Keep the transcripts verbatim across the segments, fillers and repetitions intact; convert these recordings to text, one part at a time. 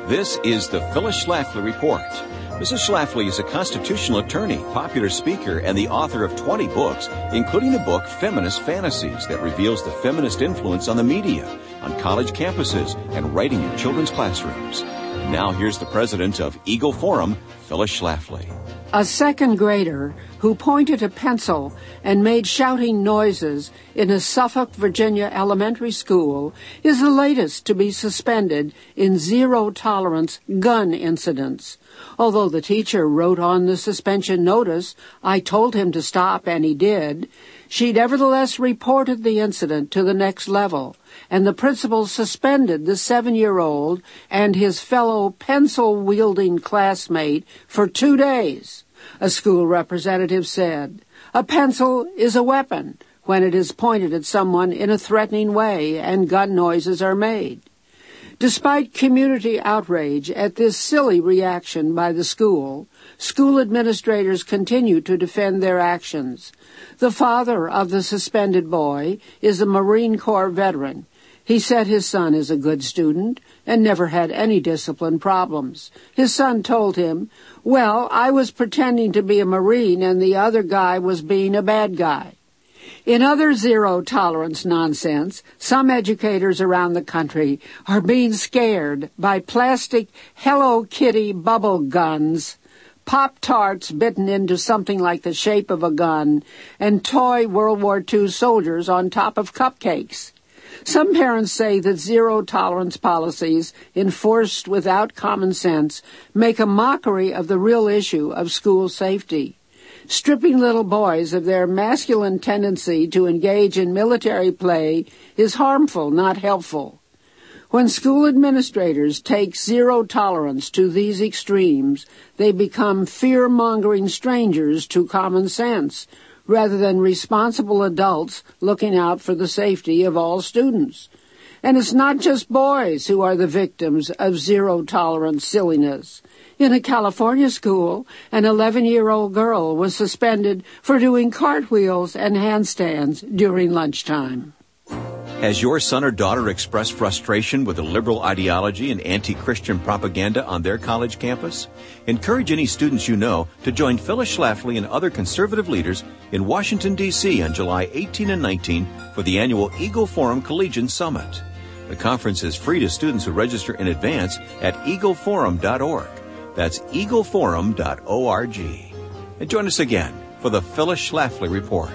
This is the Phyllis Schlafly Report. Missus Schlafly is a constitutional attorney, popular speaker, and the author of twenty books, including the book Feminist Fantasies that reveals the feminist influence on the media, on college campuses, and right in your children's classrooms. And now here's the president of Eagle Forum, Phyllis Schlafly. A second grader who pointed a pencil and made shouting noises in a Suffolk, Virginia elementary school is the latest to be suspended in zero-tolerance gun incidents. Although the teacher wrote on the suspension notice, "I told him to stop," and he did, she nevertheless reported the incident to the next level, and the principal suspended the seven-year-old and his fellow pencil-wielding classmate for two days. A school representative said, "A pencil is a weapon when it is pointed at someone in a threatening way and gun noises are made." Despite community outrage at this silly reaction by the school, school administrators continue to defend their actions. The father of the suspended boy is a Marine Corps veteran. He said his son is a good student and never had any discipline problems. His son told him, "Well, I was pretending to be a Marine and the other guy was being a bad guy." In other zero-tolerance nonsense, some educators around the country are being scared by plastic Hello Kitty bubble guns, Pop-Tarts bitten into something like the shape of a gun, and toy World War Two soldiers on top of cupcakes. Some parents say that zero-tolerance policies enforced without common sense make a mockery of the real issue of school safety. Stripping little boys of their masculine tendency to engage in military play is harmful, not helpful. When school administrators take zero tolerance to these extremes, they become fear-mongering strangers to common sense, rather than responsible adults looking out for the safety of all students. And it's not just boys who are the victims of zero-tolerance silliness. In a California school, an eleven-year-old girl was suspended for doing cartwheels and handstands during lunchtime. Has your son or daughter expressed frustration with the liberal ideology and anti-Christian propaganda on their college campus? Encourage any students you know to join Phyllis Schlafly and other conservative leaders in Washington, D C on July eighteenth and nineteenth for the annual Eagle Forum Collegian Summit. The conference is free to students who register in advance at eagle forum dot org. That's eagle forum dot org. And join us again for the Phyllis Schlafly Report.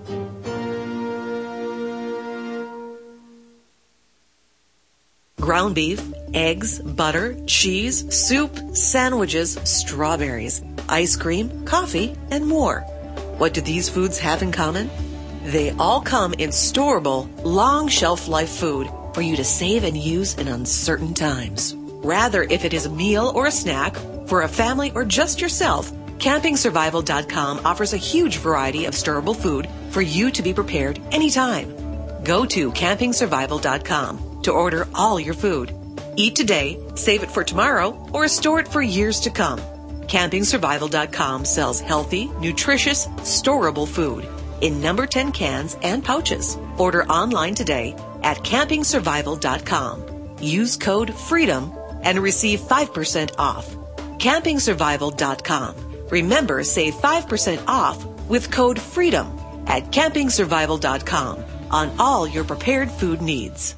Ground beef, eggs, butter, cheese, soup, sandwiches, strawberries, ice cream, coffee, and more. What do these foods have in common? They all come in storable, long shelf life food for you to save and use in uncertain times. Rather, if it is a meal or a snack, for a family or just yourself, camping survival dot com offers a huge variety of storable food for you to be prepared anytime. Go to camping survival dot com to order all your food. Eat today, save it for tomorrow, or store it for years to come. camping survival dot com sells healthy, nutritious, storable food in number ten cans and pouches. Order online today at camping survival dot com. Use code FREEDOM and receive five percent off. camping survival dot com. Remember, save five percent off with code FREEDOM at camping survival dot com on all your prepared food needs.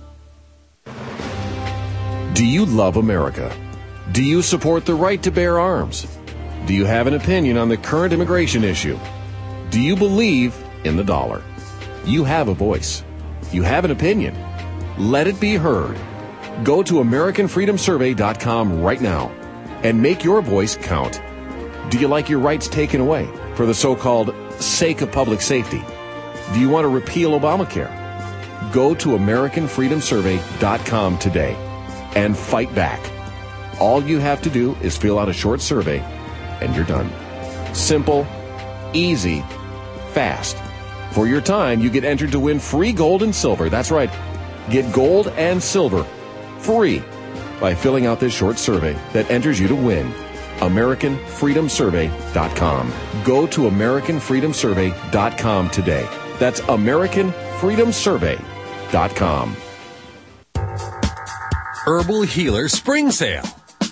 Do you love America? Do you support the right to bear arms? Do you have an opinion on the current immigration issue? Do you believe in the dollar? You have a voice. You have an opinion. Let it be heard. Go to american freedom survey dot com right now and make your voice count. Do you like your rights taken away for the so-called sake of public safety? Do you want to repeal Obamacare? Go to american freedom survey dot com today and fight back. All you have to do is fill out a short survey and you're done. Simple, easy, fast. For your time, you get entered to win free gold and silver. That's right. Get gold and silver free by filling out this short survey that enters you to win. american freedom survey dot com. Go to american freedom survey dot com today. That's american freedom survey dot com. Herbal Healer Spring Sale.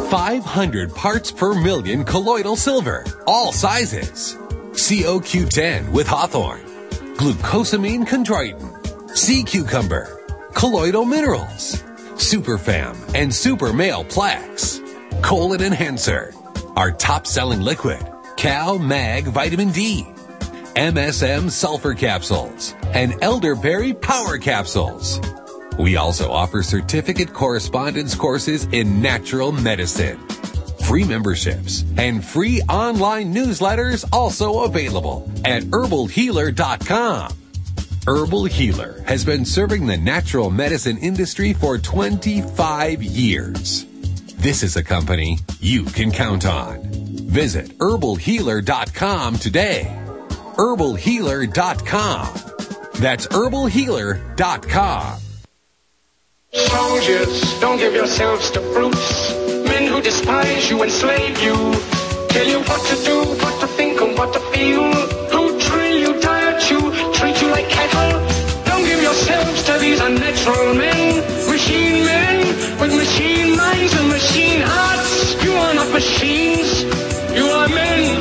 five hundred parts per million colloidal silver, all sizes. C O Q ten with Hawthorne, glucosamine chondroitin, sea cucumber, colloidal minerals, Superfam and Super Male Plex, Colon Enhancer, our top-selling liquid, Cal Mag Vitamin D, M S M Sulfur Capsules, and Elderberry Power Capsules. We also offer certificate correspondence courses in natural medicine. Free memberships and free online newsletters also available at herbal healer dot com. Herbal Healer has been serving the natural medicine industry for twenty-five years. This is a company you can count on. Visit herbal healer dot com today. herbal healer dot com. That's herbal healer dot com. Soldiers, don't give yourselves to brutes. Men who despise you, enslave you, tell you what to do, what to think, and what to feel. Who drill you, diet you, treat you like cattle. Don't give yourselves to these unnatural men. Machine men with machine minds and machine hearts. You are not machines, you are men.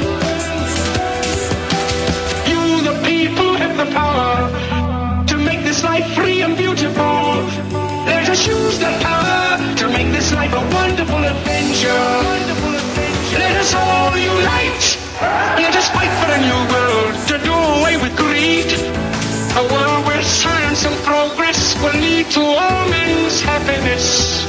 You, the people, have the power to make this life free and beautiful. Let us use that power to make this life a wonderful adventure. Wonderful adventure. Let us all unite. Let us fight for a new world to do away with greed. A world where science and progress will lead to all men's happiness.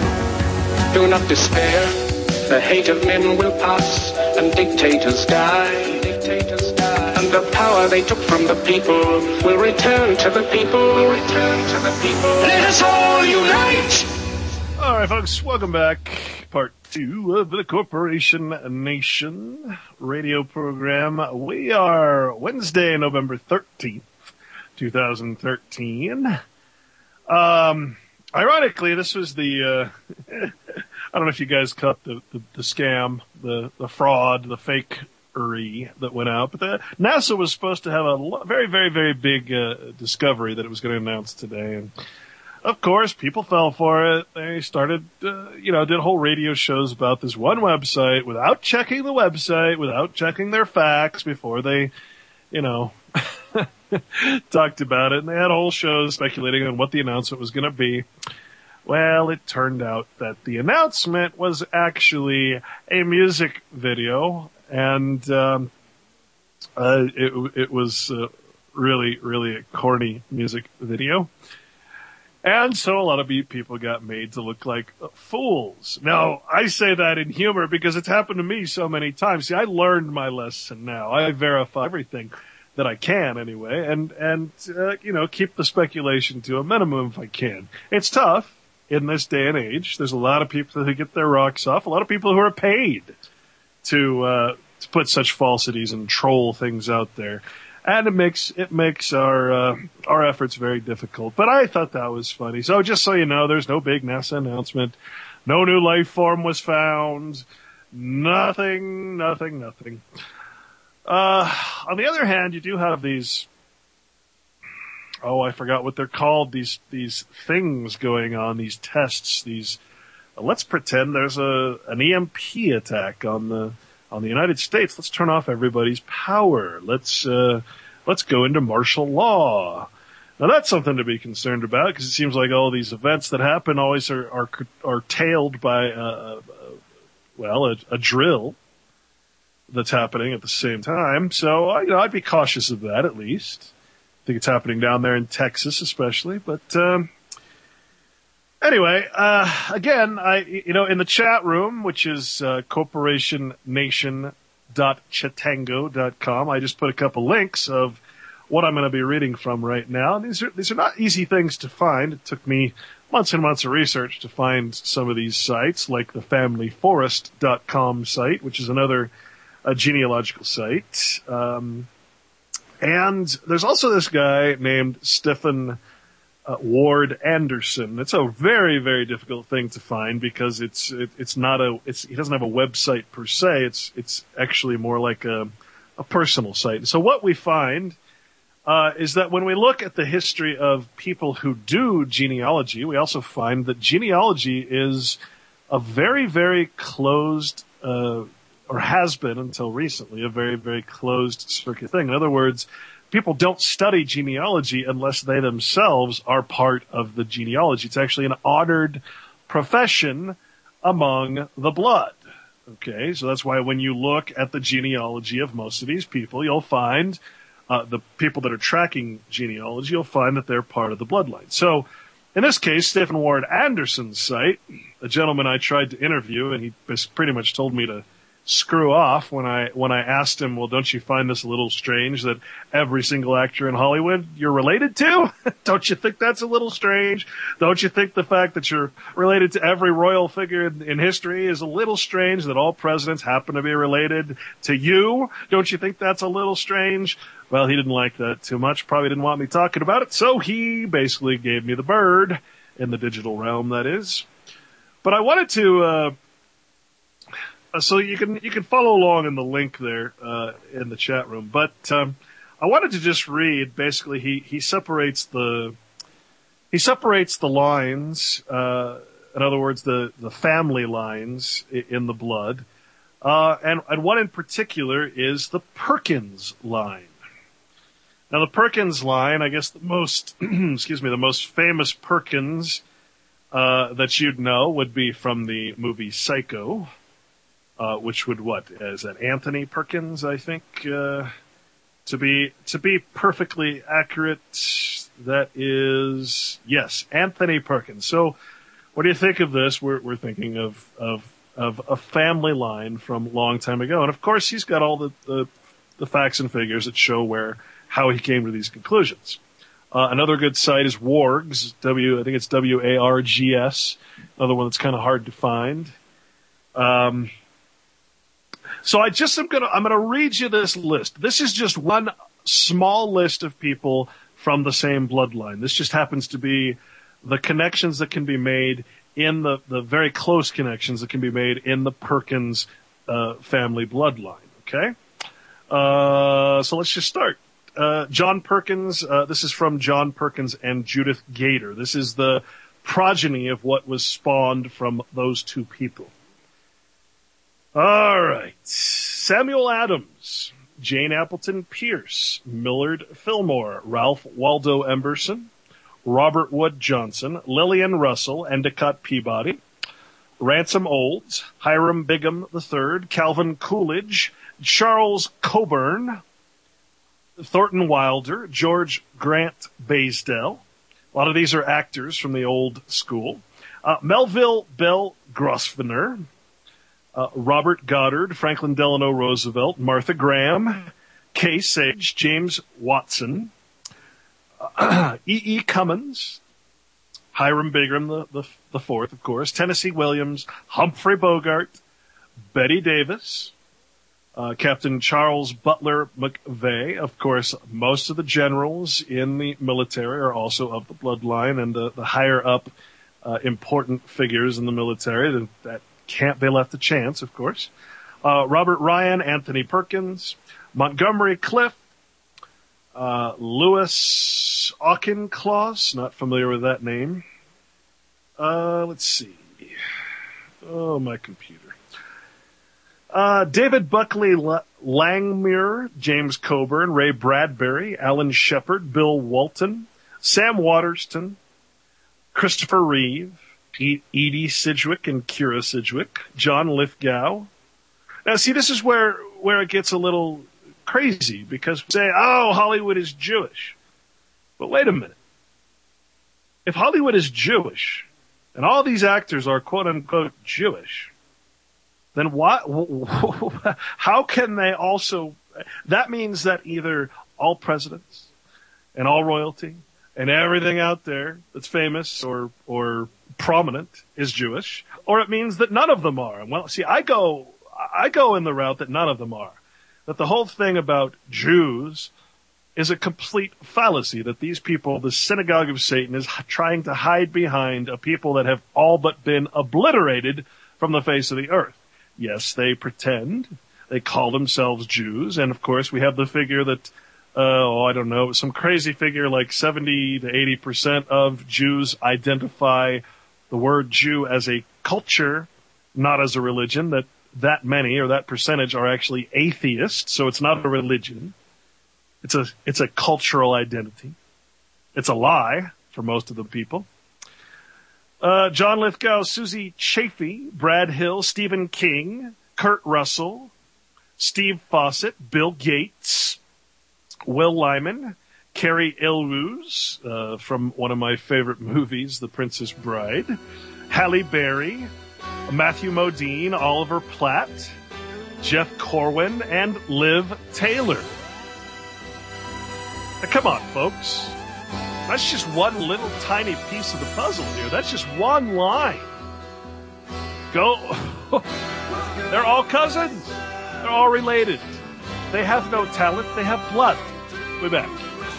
Do not despair. The hate of men will pass and dictators die. Dictators die. And the power they took from the people will return to the people. Will return to the people. Let us all unite. All right, folks, welcome back. Part two of the Corporation Nation radio program. We are Wednesday, November thirteenth, twenty thirteen. Um, ironically, this was the, uh, I don't know if you guys caught the, the, the scam, the, the fraud, the fakery that went out, but the, NASA was supposed to have a very, very, very big, uh, discovery that it was going to announce today. And of course, people fell for it. They started, uh, you know, did whole radio shows about this one website without checking the website, without checking their facts before they, you know, talked about it. And they had whole shows speculating on what the announcement was going to be. Well, it turned out that the announcement was actually a music video, and um, uh, it, it was uh, really, really a corny music video. And so a lot of people got made to look like fools. Now, I say that in humor because it's happened to me so many times. See, I learned my lesson now. I verify everything that I can anyway, and, and uh, you know, keep the speculation to a minimum if I can. It's tough in this day and age. There's a lot of people who get their rocks off, a lot of people who are paid to, uh, to put such falsities and troll things out there. And it makes, it makes our, uh, our efforts very difficult. But I thought that was funny. So just so you know, there's no big NASA announcement. No new life form was found. Nothing, nothing, nothing. Uh, on the other hand, you do have these, oh, I forgot what they're called, these, these things going on, these tests, these, uh, let's pretend there's a, an E M P attack on the, on the United States. Let's turn off everybody's power. Let's, uh, let's go into martial law. Now that's something to be concerned about because it seems like all these events that happen always are, are, are tailed by, uh, uh well, a, a drill that's happening at the same time. So, you know, I'd be cautious of that at least. I think it's happening down there in Texas especially, but, um, anyway, uh, again, I, you know, in the chat room, which is, uh, corporation nation dot chatango dot com, I just put a couple links of what I'm going to be reading from right now. And these are, these are not easy things to find. It took me months and months of research to find some of these sites, like the family forest dot com site, which is another, a genealogical site. Um, and there's also this guy named Stephen Uh, Ward Anderson. It's a very, very difficult thing to find because it's it, it's not a it's he doesn't have a website per se. It's it's actually more like a a personal site. So what we find uh, is that when we look at the history of people who do genealogy, we also find that genealogy is a very, very closed, uh, or has been until recently, a very, very closed circuit thing. In other words, people don't study genealogy unless they themselves are part of the genealogy. It's actually an honored profession among the blood. Okay, so that's why when you look at the genealogy of most of these people, you'll find uh, the people that are tracking genealogy, you'll find that they're part of the bloodline. So in this case, Stephen Ward Anderson's site, a gentleman I tried to interview, and he pretty much told me to screw off when I when I asked him, well, don't you find this a little strange that every single actor in Hollywood you're related to? Don't you think that's a little strange? Don't you think the fact that you're related to every royal figure in, in history is a little strange, that all presidents happen to be related to you? Don't you think that's a little strange? Well, he didn't like that too much, probably didn't want me talking about it, so he basically gave me the bird, in the digital realm, that is. But I wanted to... Uh, So you can you can follow along in the link there uh, in the chat room. But um, I wanted to just read. Basically, he he separates the he separates the lines. Uh, in other words, the the family lines in the blood, uh, and and one in particular is the Perkins line. Now, the Perkins line, I guess the most excuse me, the most famous Perkins uh, that you'd know would be from the movie Psycho. Uh, which would what? Is that Anthony Perkins, I think, uh, to be, to be perfectly accurate, that is, yes, Anthony Perkins. So, what do you think of this? We're, we're thinking of, of, of a family line from a long time ago. And of course, he's got all the, the, the facts and figures that show where, how he came to these conclusions. Uh, another good site is Wargs, W, I think it's W A R G S, another one that's kind of hard to find. Um, So I just am gonna, I'm gonna read you this list. This is just one small list of people from the same bloodline. This just happens to be the connections that can be made in the, the very close connections that can be made in the Perkins, uh, family bloodline. Okay? Uh, so let's just start. Uh, John Perkins, uh, this is from John Perkins and Judith Gator. This is the progeny of what was spawned from those two people. All right. Samuel Adams, Jane Appleton Pierce, Millard Fillmore, Ralph Waldo Emberson, Robert Wood Johnson, Lillian Russell, Endicott Peabody, Ransom Olds, Hiram Bigham the third, Calvin Coolidge, Charles Coburn, Thornton Wilder, George Grant Baysdale. A lot of these are actors from the old school. Uh, Melville Bell Grosvenor, Uh, Robert Goddard, Franklin Delano Roosevelt, Martha Graham, Kay Sage, James Watson, uh, E. E. Cummins, Hiram Bigham the, the, the fourth, of course, Tennessee Williams, Humphrey Bogart, Betty Davis, uh, Captain Charles Butler McVeigh. Of course, most of the generals in the military are also of the bloodline, and the, the higher up uh, important figures in the military that, that can't be left a chance, of course. Uh, Robert Ryan, Anthony Perkins, Montgomery Clift, uh, Louis Auchincloss, not familiar with that name. Uh, let's see. Oh, my computer. Uh, David Buckley L- Langmuir, James Coburn, Ray Bradbury, Alan Shepard, Bill Walton, Sam Waterston, Christopher Reeve, Edie Sidgwick and Kira Sidgwick, John Lithgow. Now, see, this is where, where it gets a little crazy, because we say, oh, Hollywood is Jewish. But wait a minute. If Hollywood is Jewish, and all these actors are quote-unquote Jewish, then what, how can they also, that means that either all presidents and all royalty and everything out there that's famous or, or prominent is Jewish, or it means that none of them are. Well, see, I go, I go in the route that none of them are. That the whole thing about Jews is a complete fallacy, that these people, the synagogue of Satan, is trying to hide behind a people that have all but been obliterated from the face of the earth. Yes, they pretend, they call themselves Jews, and of course we have the figure that, uh, oh, I don't know, some crazy figure like seventy to eighty percent of Jews identify the word Jew as a culture not as a religion, that that many or that percentage are actually atheists, so it's not a religion. It's a, it's a cultural identity. It's a lie for most of the people. Uh, John Lithgow, Susie Chaffee, Brad Hill, Stephen King, Kurt Russell, Steve Fawcett, Bill Gates, Will Lyman, Carrie Elwes, uh, from one of my favorite movies, The Princess Bride, Halle Berry, Matthew Modine, Oliver Platt, Jeff Corwin, and Liv Taylor. Now, come on, folks. That's just one little tiny piece of the puzzle here. That's just one line. Go. They're all cousins. They're all related. They have no talent. They have blood. We're back.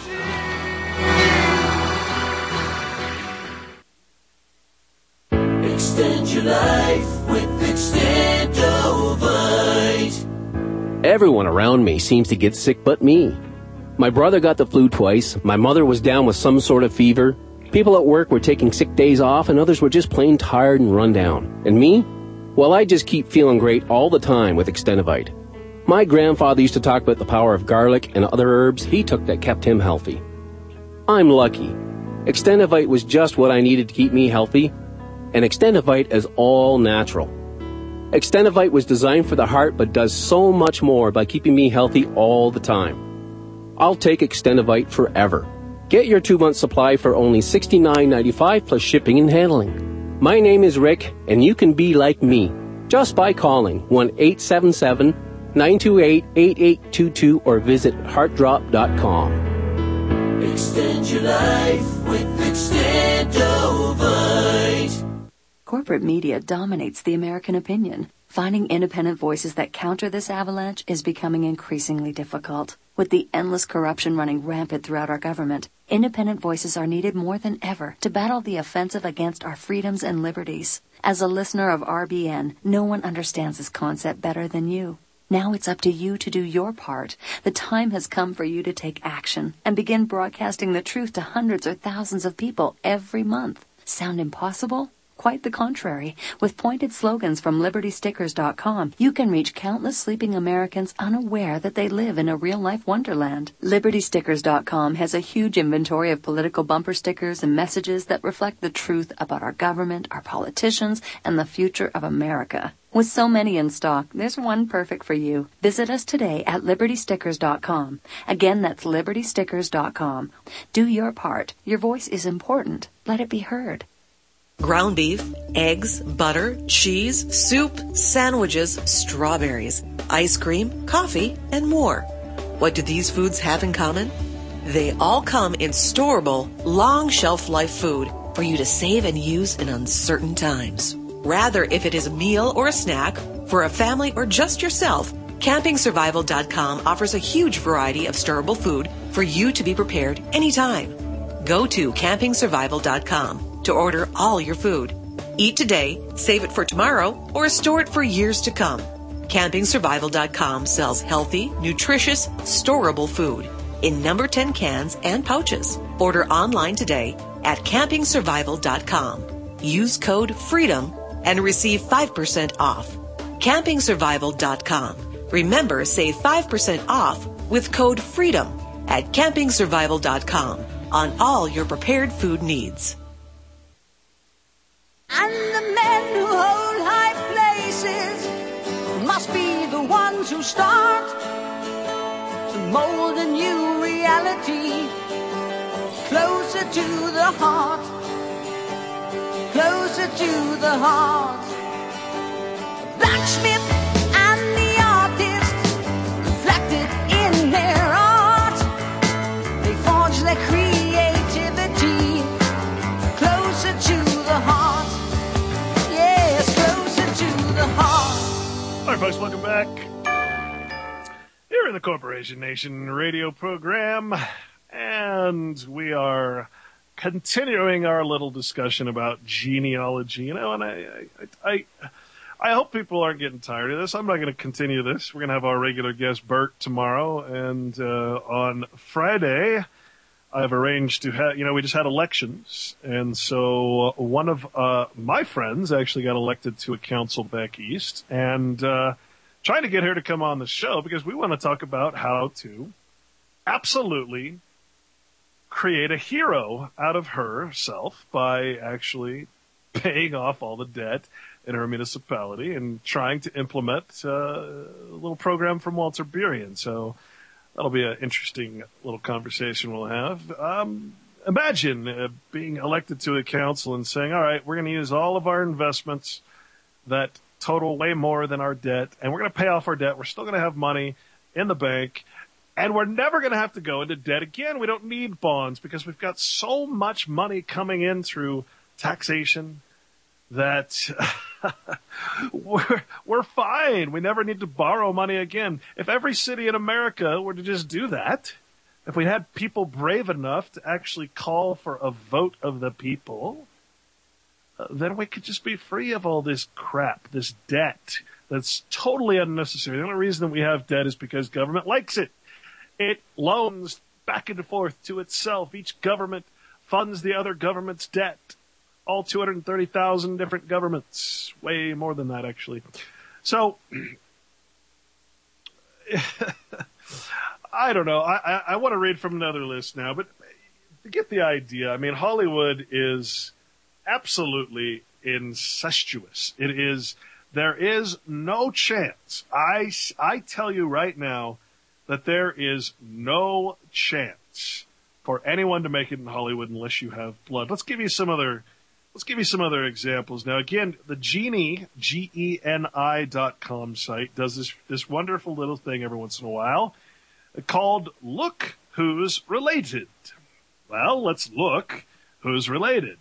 Extend your life with Extendovite. Everyone around me seems to get sick but me. My brother got the flu twice, my mother was down with some sort of fever, people at work were taking sick days off, and others were just plain tired and run down. And me? Well, I just keep feeling great all the time with Extendovite. My grandfather used to talk about the power of garlic and other herbs he took that kept him healthy. I'm lucky. Extendovite was just what I needed to keep me healthy, and Extendovite is all natural. Extendovite was designed for the heart but does so much more by keeping me healthy all the time. I'll take Extendovite forever. Get your two-month supply for only sixty-nine ninety-five plus shipping and handling. My name is Rick, and you can be like me just by calling one eight seven seven, nine two eight, eight eight two two or visit heart drop dot com. Extend your life with Extendovite. Corporate media dominates the American opinion. Finding independent voices that counter this avalanche is becoming increasingly difficult. With the endless corruption running rampant throughout our government, independent voices are needed more than ever to battle the offensive against our freedoms and liberties. As a listener of R B N, no one understands this concept better than you. Now it's up to you to do your part. The time has come for you to take action and begin broadcasting the truth to hundreds or thousands of people every month. Sound impossible? Quite the contrary. With pointed slogans from Liberty Stickers dot com, you can reach countless sleeping Americans unaware that they live in a real-life wonderland. Liberty Stickers dot com has a huge inventory of political bumper stickers and messages that reflect the truth about our government, our politicians, and the future of America. With so many in stock, there's one perfect for you. Visit us today at Liberty Stickers dot com. Again, that's Liberty Stickers dot com. Do your part. Your voice is important. Let it be heard. Ground beef, eggs, butter, cheese, soup, sandwiches, strawberries, ice cream, coffee, and more. What do these foods have in common? They all come in storable, long shelf life food for you to save and use in uncertain times. Rather, if it is a meal or a snack, for a family or just yourself, Camping Survival dot com offers a huge variety of storable food for you to be prepared anytime. Go to Camping Survival dot com to order all your food. Eat today, save it for tomorrow, or store it for years to come. Camping Survival dot com sells healthy, nutritious, storable food in number ten cans and pouches. Order online today at Camping Survival dot com. Use code FREEDOM and receive five percent off. Camping Survival dot com. Remember, save five percent off with code FREEDOM at Camping Survival dot com on all your prepared food needs. And the men who hold high places must be the ones who start to mold a new reality closer to the heart, closer to the heart. Blacksmith and the artist reflected in their art. They forge their creativity closer to the heart. All right, folks, welcome back. Here in the Corporation Nation radio program, and we are continuing our little discussion about genealogy. You know, and I, I, I, I hope people aren't getting tired of this. I'm not going to continue this. We're going to have our regular guest Bert tomorrow, and uh, on Friday I've arranged to have, you know, we just had elections, and so one of uh, my friends actually got elected to a council back east, and uh, trying to get her to come on the show because we want to talk about how to absolutely create a hero out of herself by actually paying off all the debt in her municipality and trying to implement uh, a little program from Walter Burien. So that'll be an interesting little conversation we'll have. Um, imagine uh, being elected to a council and saying, all right, we're going to use all of our investments that total way more than our debt, and we're going to pay off our debt. We're still going to have money in the bank, and we're never going to have to go into debt again. We don't need bonds because we've got so much money coming in through taxation that we're, we're fine. We never need to borrow money again. If every city in America were to just do that, if we had people brave enough to actually call for a vote of the people, uh, then we could just be free of all this crap, this debt that's totally unnecessary. The only reason that we have debt is because government likes it. It loans back and forth to itself. Each government funds the other government's debt. All two hundred thirty thousand different governments. Way more than that, actually. So, I don't know. I, I, I want to read from another list now, but to get the idea, I mean, Hollywood is absolutely incestuous. It is, there is no chance. I, I tell you right now that there is no chance for anyone to make it in Hollywood unless you have blood. Let's give you some other Let's give you some other examples. Now, again, the Genie, G E N I dot com site does this, this wonderful little thing every once in a while called Look Who's Related. Well, let's look who's related.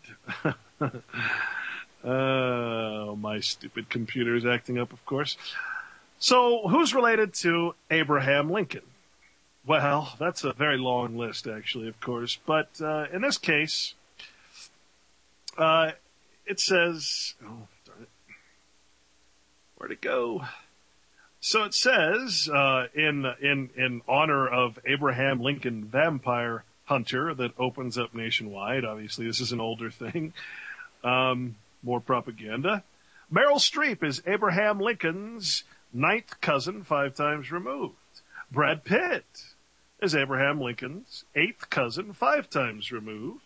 Oh, my stupid computer is acting up, of course. So, who's related to Abraham Lincoln? Well, that's a very long list, actually, of course. But uh, in this case, Uh, it says, oh, darn it. Where'd it go? So it says, uh, in, in, in honor of Abraham Lincoln Vampire Hunter that opens up nationwide. Obviously, this is an older thing. Um, more propaganda. Meryl Streep is Abraham Lincoln's ninth cousin, five times removed. Brad Pitt is Abraham Lincoln's eighth cousin, five times removed.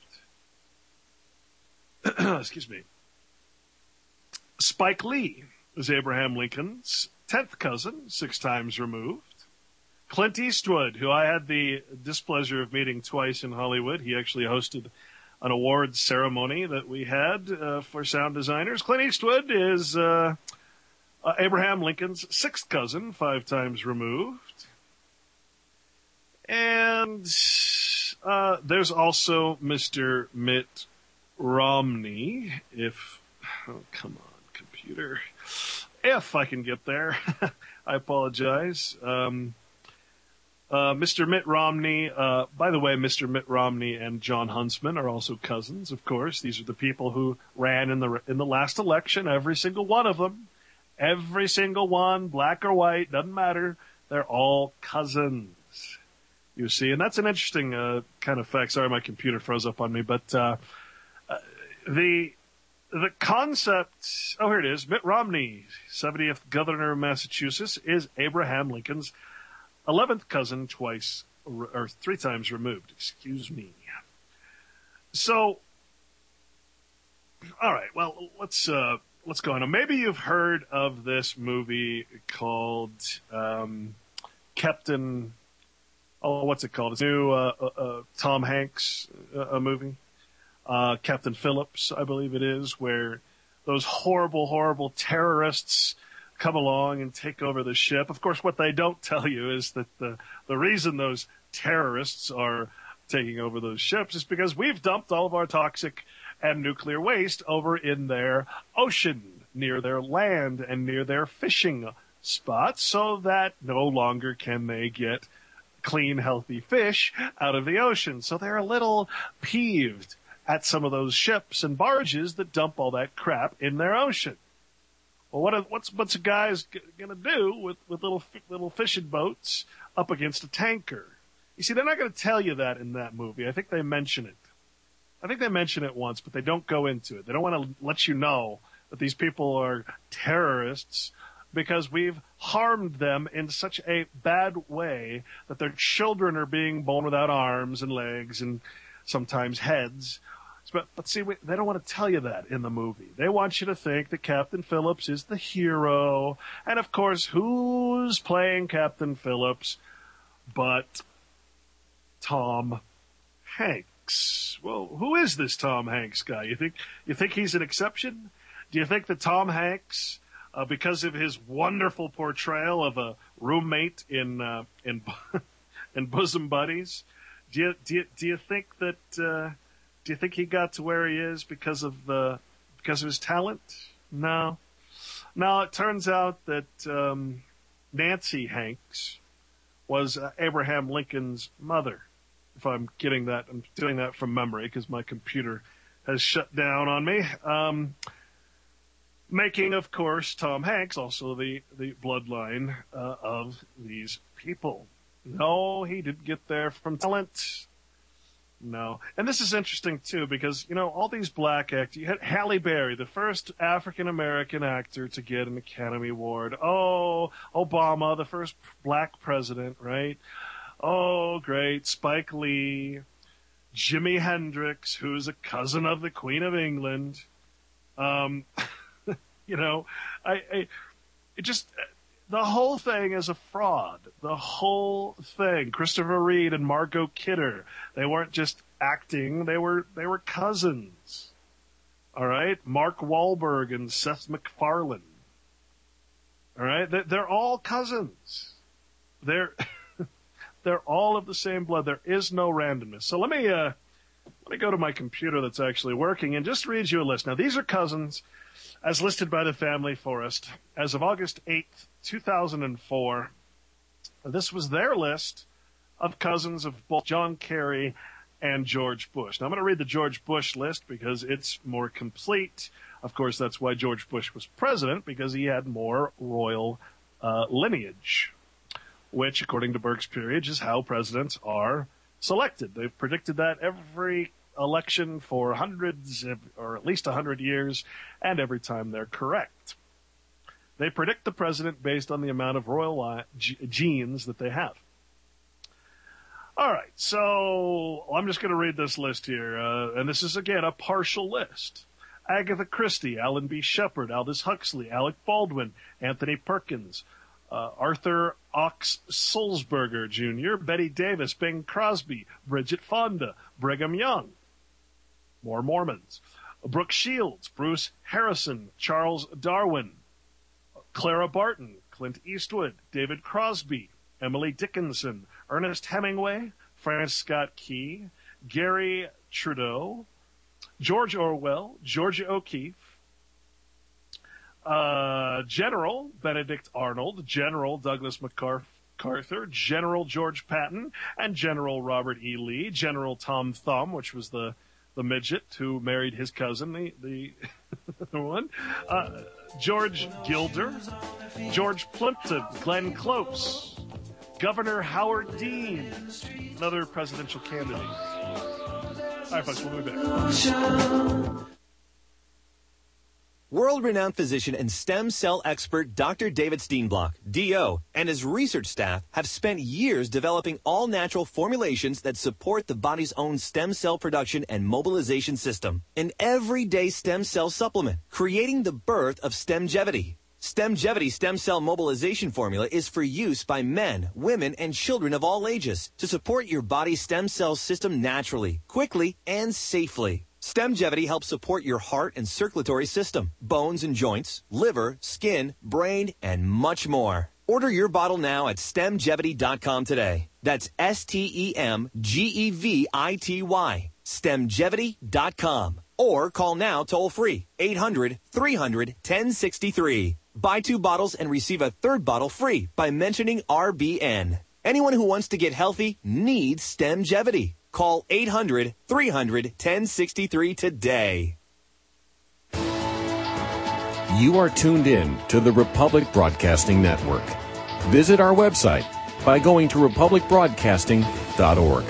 Excuse me. Spike Lee is Abraham Lincoln's tenth cousin, six times removed. Clint Eastwood, who I had the displeasure of meeting twice in Hollywood. He actually hosted an awards ceremony that we had uh, for sound designers. Clint Eastwood is uh, uh, Abraham Lincoln's sixth cousin, five times removed. And uh, there's also Mister Mitt Romney, if, oh, come on, computer, if I can get there. I apologize. Um, uh, Mister Mitt Romney, uh, by the way, Mister Mitt Romney and John Huntsman are also cousins, of course. These are the people who ran in the, in the last election, every single one of them. Every single one, black or white, doesn't matter. They're all cousins, you see. And that's an interesting, uh, kind of fact. Sorry, my computer froze up on me, but, uh, The the concept, oh, here it is. Mitt Romney, seventieth governor of Massachusetts, is Abraham Lincoln's eleventh cousin, twice, or three times removed. Excuse me. So, all right, well, let's, uh, let's go on. Now, maybe you've heard of this movie called, um, Captain, oh, what's it called? It's a new, uh, uh, uh Tom Hanks, uh, a movie. Uh, Captain Phillips, I believe it is, where those horrible, horrible terrorists come along and take over the ship. Of course, what they don't tell you is that the, the reason those terrorists are taking over those ships is because we've dumped all of our toxic and nuclear waste over in their ocean, near their land and near their fishing spots, so that no longer can they get clean, healthy fish out of the ocean. So they're a little peeved at some of those ships and barges that dump all that crap in their ocean. Well, what are, what's what's a guy's g- gonna do with with little little fishing boats up against a tanker? You see, they're not going to tell you that in that movie. I think they mention it. I think they mention it once, but they don't go into it. They don't want to let you know that these people are terrorists because we've harmed them in such a bad way that their children are being born without arms and legs and sometimes heads. But, but see, we, they don't want to tell you that in the movie. They want you to think that Captain Phillips is the hero. And, of course, who's playing Captain Phillips but Tom Hanks? Well, who is this Tom Hanks guy? You think you think he's an exception? Do you think that Tom Hanks, uh, because of his wonderful portrayal of a roommate in uh, in in Bosom Buddies, do you do you, do you think that uh, do you think he got to where he is because of uh, because of his talent? No, no. It turns out that um, Nancy Hanks was uh, Abraham Lincoln's mother. If I'm getting that, I'm doing that from memory because my computer has shut down on me. Um, making, of course, Tom Hanks also the, the bloodline uh, of these people. No, he didn't get there from talent. No. And this is interesting, too, because, you know, all these black actors, you had Halle Berry, the first African-American actor to get an Academy Award. Oh, Obama, the first black president, right? Oh, great. Spike Lee, Jimi Hendrix, who's a cousin of the Queen of England. Um, you know, I, I, it just, the whole thing is a fraud. The whole thing. Christopher Reeve and Margot Kidder, they weren't just acting, they were, they were cousins. All right? Mark Wahlberg and Seth MacFarlane. All right? They're, they're all cousins. They're, they're all of the same blood. There is no randomness. So let me, uh, let me go to my computer that's actually working and just read you a list. Now, these are cousins as listed by the Family Forest as of August eighth, two thousand four. This was their list of cousins of both John Kerry and George Bush. Now, I'm going to read the George Bush list because it's more complete. Of course, that's why George Bush was president, because he had more royal uh, lineage, which, according to Burke's Peerage, is how presidents are selected. They've predicted that every election for hundreds of, or at least a hundred years, and every time they're correct. They predict the president based on the amount of royal line, g- genes that they have. All right, so I'm just going to read this list here, uh, and this is, again, a partial list. Agatha Christie, Alan B. Shepard, Aldous Huxley, Alec Baldwin, Anthony Perkins, uh, Arthur Ox Sulzberger Junior, Betty Davis, Bing Crosby, Bridget Fonda, Brigham Young, more Mormons, Brooke Shields, Bruce Harrison, Charles Darwin, Clara Barton, Clint Eastwood, David Crosby, Emily Dickinson, Ernest Hemingway, Francis Scott Key, Gary Trudeau, George Orwell, Georgia O'Keeffe, uh, General Benedict Arnold, General Douglas MacArthur, General George Patton, and General Robert E. Lee, General Tom Thumb, which was the, the midget who married his cousin, the, the, the one, uh, George Gilder, George Plimpton, Glenn Close, Governor Howard Dean, another presidential candidate. All right, folks, we'll be back. World-renowned physician and stem cell expert Doctor David Steenblock, D O, and his research staff have spent years developing all-natural formulations that support the body's own stem cell production and mobilization system. An everyday stem cell supplement, creating the birth of Stemgevity. Stemgevity stem cell mobilization formula is for use by men, women, and children of all ages to support your body's stem cell system naturally, quickly, and safely. Stemgevity helps support your heart and circulatory system, bones and joints, liver, skin, brain, and much more. Order your bottle now at stemgevity dot com today. That's S T E M G E V I T Y. stemgevity dot com. Or call now toll-free, eight hundred, three hundred, ten sixty-three. Buy two bottles and receive a third bottle free by mentioning R B N. Anyone who wants to get healthy needs Stemgevity. Call eight hundred, three hundred, ten sixty-three today. You are tuned in to the Republic Broadcasting Network. Visit our website by going to republic broadcasting dot org.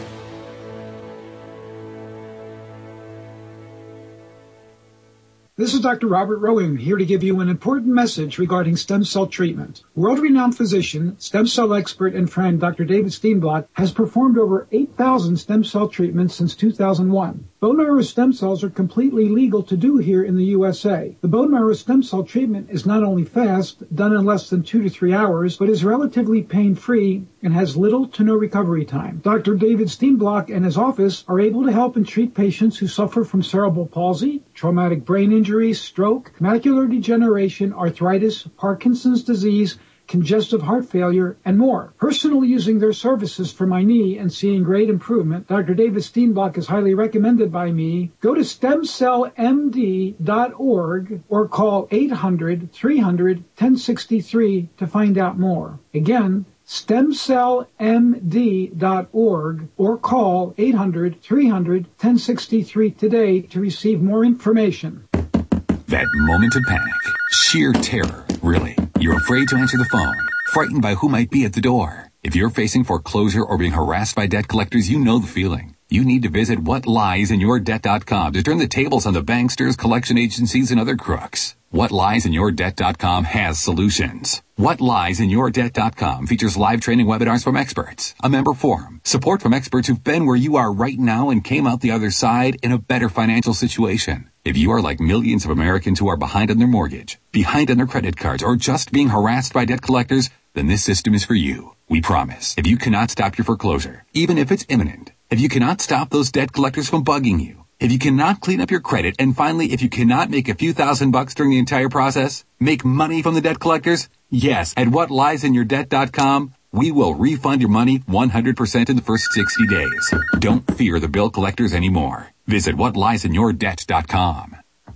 This is Doctor Robert Rowan here to give you an important message regarding stem cell treatment. World-renowned physician, stem cell expert, and friend Doctor David Steenblock has performed over eight thousand stem cell treatments since two thousand one. Bone marrow stem cells are completely legal to do here in the U S A. The bone marrow stem cell treatment is not only fast, done in less than two to three hours, but is relatively pain-free and has little to no recovery time. Doctor David Steenblock and his office are able to help and treat patients who suffer from cerebral palsy, traumatic brain injury, stroke, macular degeneration, arthritis, Parkinson's disease, congestive heart failure, and more. Personally using their services for my knee and seeing great improvement, Doctor David Steenblock is highly recommended by me. Go to stem cell m d dot org or call eight hundred, three hundred, ten sixty-three to find out more. Again, stem cell m d dot org or call eight hundred, three hundred, ten sixty-three today to receive more information. That moment of panic, sheer terror, really. You're afraid to answer the phone, frightened by who might be at the door. If you're facing foreclosure or being harassed by debt collectors, you know the feeling. You need to visit what lies in your debt dot com to turn the tables on the banksters, collection agencies, and other crooks. what lies in your debt dot com has solutions. what lies in your debt dot com features live training webinars from experts, a member forum, support from experts who've been where you are right now and came out the other side in a better financial situation. If you are like millions of Americans who are behind on their mortgage, behind on their credit cards, or just being harassed by debt collectors, then this system is for you. We promise. If you cannot stop your foreclosure, even if it's imminent, if you cannot stop those debt collectors from bugging you, if you cannot clean up your credit, and finally, if you cannot make a few thousand bucks during the entire process, make money from the debt collectors, yes, at what lies in your debt dot com, we will refund your money one hundred percent in the first sixty days. Don't fear the bill collectors anymore. Visit what lies in your debt dot com.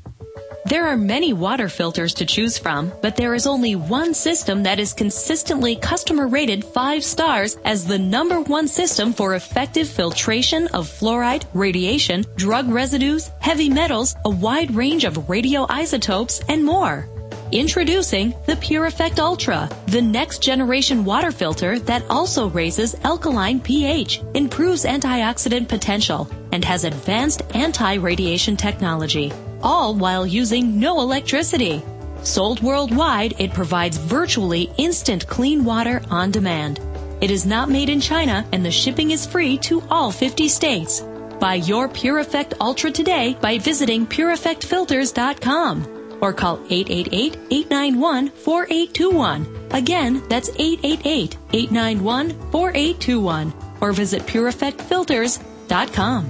There are many water filters to choose from, but there is only one system that is consistently customer rated five stars as the number one system for effective filtration of fluoride, radiation, drug residues, heavy metals, a wide range of radioisotopes, and more. Introducing the Pure Effect Ultra, the next generation water filter that also raises alkaline pH, improves antioxidant potential, and has advanced anti-radiation technology, all while using no electricity. Sold worldwide, it provides virtually instant clean water on demand. It is not made in China, and the shipping is free to all fifty states. Buy your Pure Effect Ultra today by visiting pure effect filters dot com. Or call eight eight eight, eight nine one, four eight two one. Again, that's eight eight eight, eight nine one, four eight two one. Or visit pure effect filters dot com.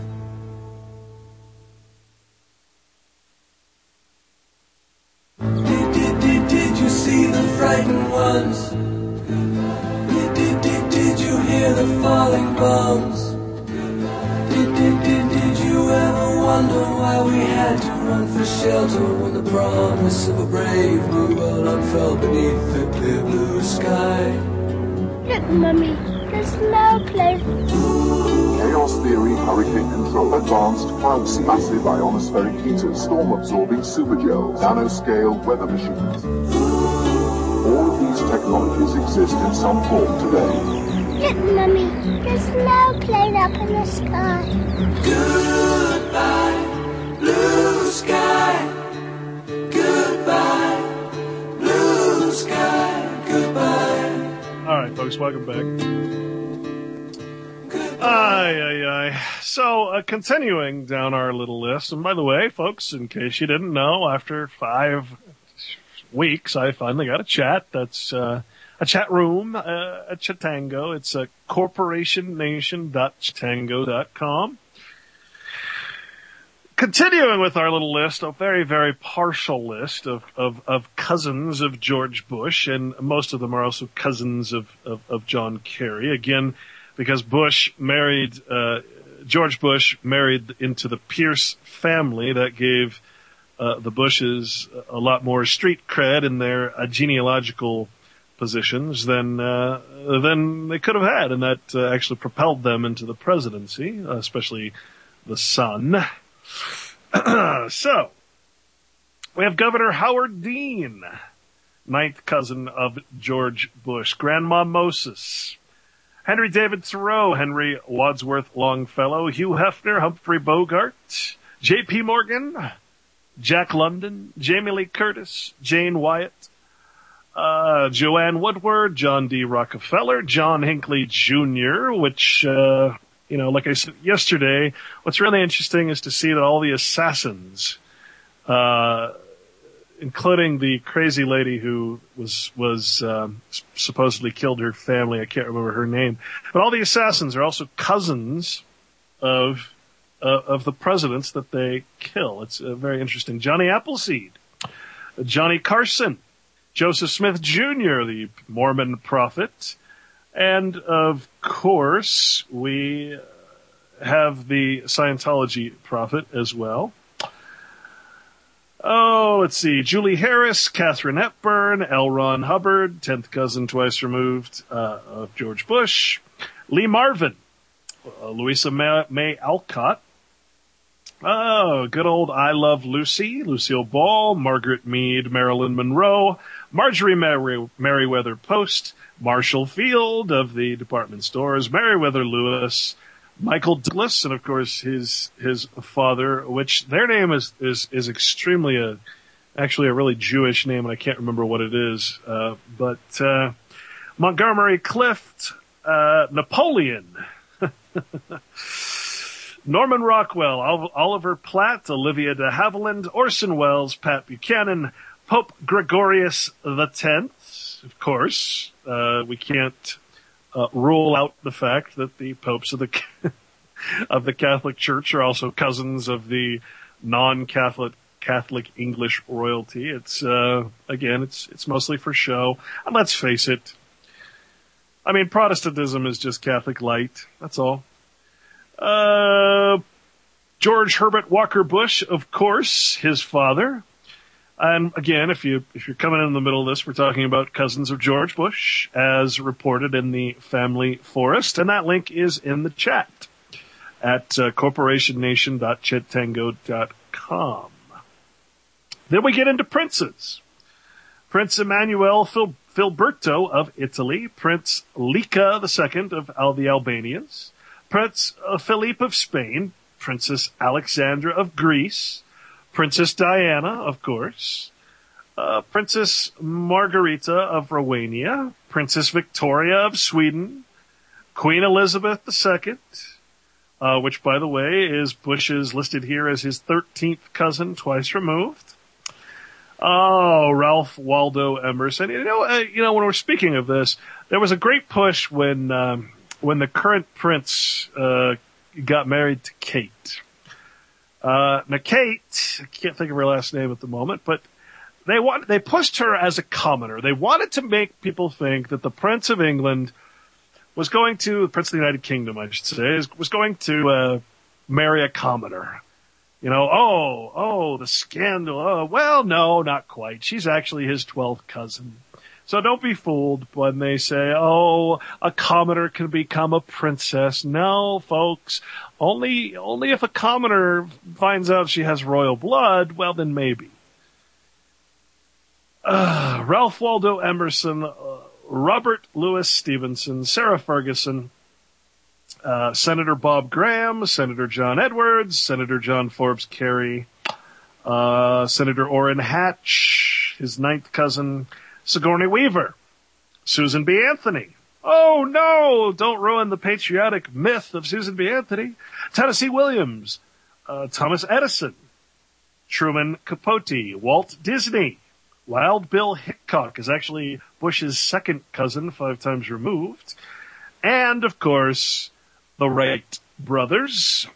Did, did, did, did you see the frightened ones? Did, did, did, did you hear the falling bombs? Did, did, did, did you ever wonder why we had to run for shelter when the promise of a brave new world unfurled beneath the clear blue sky? Look, Mummy, there's no place. Chaos theory, hurricane control, advanced clouds, massive ionospheric heaters, storm-absorbing supergels, nanoscale weather machines. All of these technologies exist in some form today. Look, Mummy, there's no plane up in the sky. Goodbye, blue sky. Goodbye, blue sky. Goodbye. All right, folks, welcome back. Aye, aye, aye. So, uh, continuing down our little list, and by the way, folks, in case you didn't know, after five weeks, I finally got a chat. That's uh, a chat room uh, at Chatango. It's uh, corporation nation dot chatango dot com. Continuing with our little list, a very, very partial list of, of, of cousins of George Bush, and most of them are also cousins of, of, of John Kerry. Again, because Bush married, uh, George Bush married into the Pierce family, that gave uh, the Bushes a lot more street cred in their uh, genealogical positions than uh, than they could have had, and that uh, actually propelled them into the presidency, uh, especially the son. So, we have Governor Howard Dean, ninth cousin of George Bush, Grandma Moses, Henry David Thoreau, Henry Wadsworth Longfellow, Hugh Hefner, Humphrey Bogart, J P Morgan, Jack London, Jamie Lee Curtis, Jane Wyatt, uh, Joanne Woodward, John D. Rockefeller, John Hinckley Junior, which, uh, you know, like I said yesterday, what's really interesting is to see that all the assassins, uh, including the crazy lady who was, was, um, supposedly killed her family. I can't remember her name, but all the assassins are also cousins of, uh, of the presidents that they kill. It's uh, very interesting. Johnny Appleseed, Johnny Carson, Joseph Smith Junior, the Mormon prophet. And of course, we have the Scientology prophet as well. Oh, let's see. Julie Harris, Catherine Hepburn, L. Ron Hubbard, tenth cousin twice removed uh, of George Bush, Lee Marvin, uh, Louisa May, May Alcott, oh, good old I Love Lucy, Lucille Ball, Margaret Mead, Marilyn Monroe, Marjorie Merri- Merriweather Post, Marshall Field of the department stores, Meriwether Lewis, Michael Douglas, and of course his his father, which their name is is is extremely a actually a really Jewish name, and I can't remember what it is. Uh, but uh, Montgomery Clift, uh, Napoleon, Norman Rockwell, Ol- Oliver Platt, Olivia de Havilland, Orson Welles, Pat Buchanan, Pope Gregorius the Tenth. Of course, uh, we can't. Uh, rule out the fact that the popes of the of the Catholic Church are also cousins of the non-Catholic Catholic English royalty. It's uh, again, it's it's mostly for show. And let's face it, I mean, Protestantism is just Catholic light. That's all. Uh, George Herbert Walker Bush, of course, his father. And again, if you, if you're coming in the middle of this, we're talking about cousins of George Bush as reported in the Family Forest. And that link is in the chat at uh, corporation nation dot chittango dot com. Then we get into princes. Prince Emmanuel Fil- Filberto of Italy, Prince Lika the Second of Al- the Albanians, Prince uh, Philippe of Spain, Princess Alexandra of Greece, Princess Diana, of course, uh, Princess Margarita of Romania, Princess Victoria of Sweden, Queen Elizabeth the Second, uh, which, by the way, is Bush's listed here as his thirteenth cousin, twice removed. Oh, Ralph Waldo Emerson. You know, uh, you know, when we're speaking of this, there was a great push when um, when the current prince uh, got married to Kate. Uh, now Kate, I can't think of her last name at the moment, but they want, they pushed her as a commoner. They wanted to make people think that the Prince of England was going to, the Prince of the United Kingdom, I should say, was going to, uh, marry a commoner. You know, oh, oh, the scandal. Oh, well, no, not quite. She's actually his twelfth cousin. So don't be fooled when they say, oh, a commoner can become a princess. No, folks, only, only if a commoner finds out she has royal blood, well, then maybe. Uh, Ralph Waldo Emerson, uh, Robert Louis Stevenson, Sarah Ferguson, uh, Senator Bob Graham, Senator John Edwards, Senator John Forbes Carey, uh, Senator Orrin Hatch, his ninth cousin, Sigourney Weaver, Susan B. Anthony. Oh no, don't ruin the patriotic myth of Susan B. Anthony. Tennessee Williams, uh, Thomas Edison, Truman Capote, Walt Disney, Wild Bill Hickok is actually Bush's second cousin, five times removed. And of course, the Wright brothers.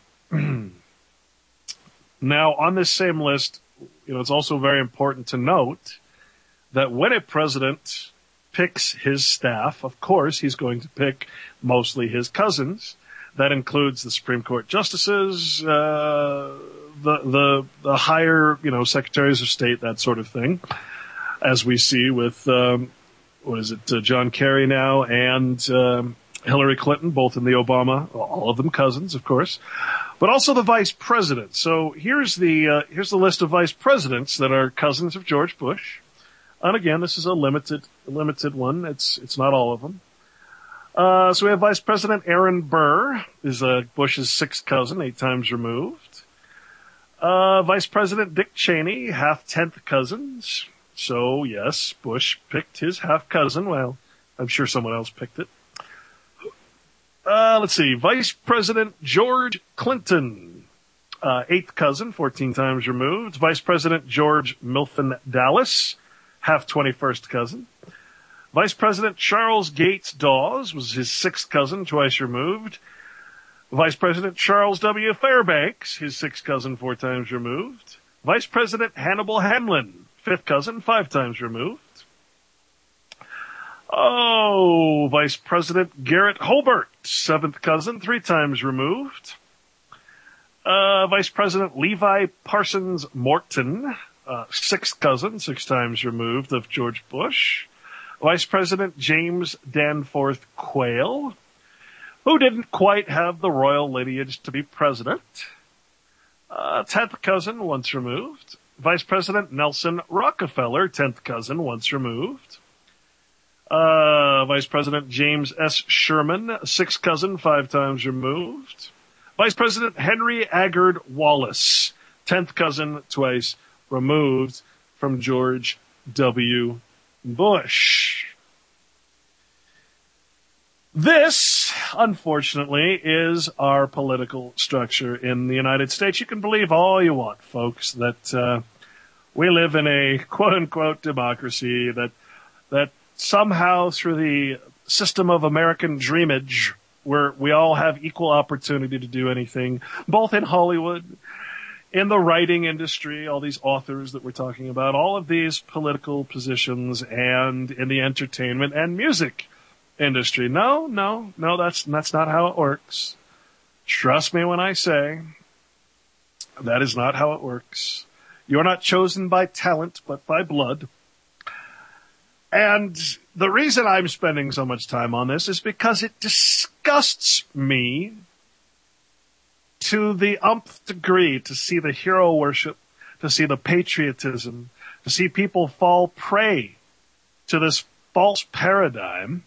Now on this same list, you know, it's also very important to note that when a president picks his staff, of course, he's going to pick mostly his cousins. That includes the Supreme Court justices, uh, the, the, the higher, you know, secretaries of state, that sort of thing, as we see with, um, what is it, uh, John Kerry now and, um, Hillary Clinton, both in the Obama, all of them cousins, of course, but also the vice president. So here's the, uh, here's the list of vice presidents that are cousins of George Bush. And again, this is a limited, limited one. It's, it's not all of them. Uh, so we have Vice President Aaron Burr, is uh, Bush's sixth cousin, eight times removed. Uh, Vice President Dick Cheney, half-tenth cousins. So, yes, Bush picked his half-cousin. Well, I'm sure someone else picked it. Uh, let's see. Vice President George Clinton, uh, eighth cousin, fourteen times removed. Vice President George Milton Dallas, half twenty-first cousin. Vice President Charles Gates Dawes was his sixth cousin, twice removed. Vice President Charles W. Fairbanks, his sixth cousin, four times removed. Vice President Hannibal Hamlin, fifth cousin, five times removed. Oh, Vice President Garrett Hobart, seventh cousin, three times removed. Uh, Vice President Levi Parsons Morton, uh, sixth cousin, six times removed of George Bush. Vice President James Danforth Quayle, who didn't quite have the royal lineage to be president. Uh, tenth cousin, once removed. Vice President Nelson Rockefeller, tenth cousin, once removed. Uh, Vice President James S. Sherman, sixth cousin, five times removed. Vice President Henry Aggard Wallace, tenth cousin, twice removed from George W. Bush. This, unfortunately, is our political structure in the United States. You can believe all you want, folks, that uh, we live in a quote-unquote democracy, that that somehow through the system of American dreamage, where we all have equal opportunity to do anything, both in Hollywood, in the writing industry, all these authors that we're talking about, all of these political positions, and in the entertainment and music industry. No, no, no, that's that's not how it works. Trust me when I say that is not how it works. You're not chosen by talent, but by blood. And the reason I'm spending so much time on this is because it disgusts me to the umpth degree to see the hero worship, to see the patriotism, to see people fall prey to this false paradigm.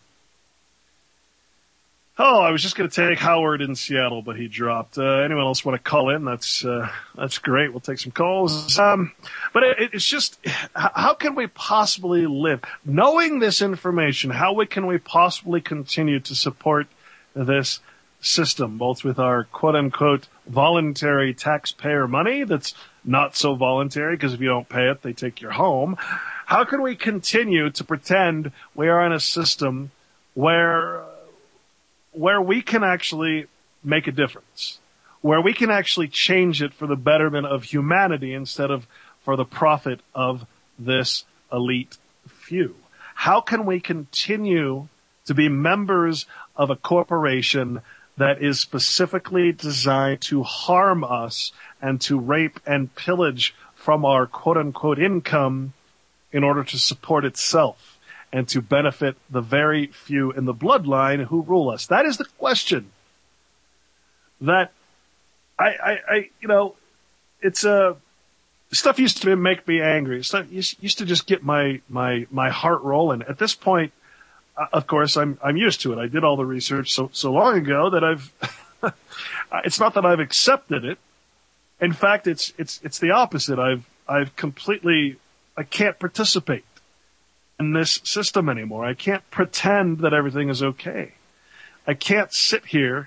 Oh, I was just going to take Howard in Seattle, but he dropped. Uh, anyone else want to call in? That's uh, that's great. We'll take some calls. Um, but it, it's just, how can we possibly live? Knowing this information, how we, can we possibly continue to support this system, both with our quote-unquote voluntary taxpayer money that's not so voluntary, because if you don't pay it, they take your home. How can we continue to pretend we are in a system where where we can actually make a difference, where we can actually change it for the betterment of humanity instead of for the profit of this elite few? How can we continue to be members of a corporation that is specifically designed to harm us and to rape and pillage from our quote-unquote income in order to support itself and to benefit the very few in the bloodline who rule us? That is the question that I, I, I you know, it's a, uh, stuff used to make me angry. Stuff used to just get my, my, my heart rolling. At this point, uh, of course, I'm, I'm used to it. I did all the research so, so long ago that I've, it's not that I've accepted it. In fact, it's, it's, it's the opposite. I've, I've completely, I can't participate in this system anymore. I can't pretend that everything is okay. I can't sit here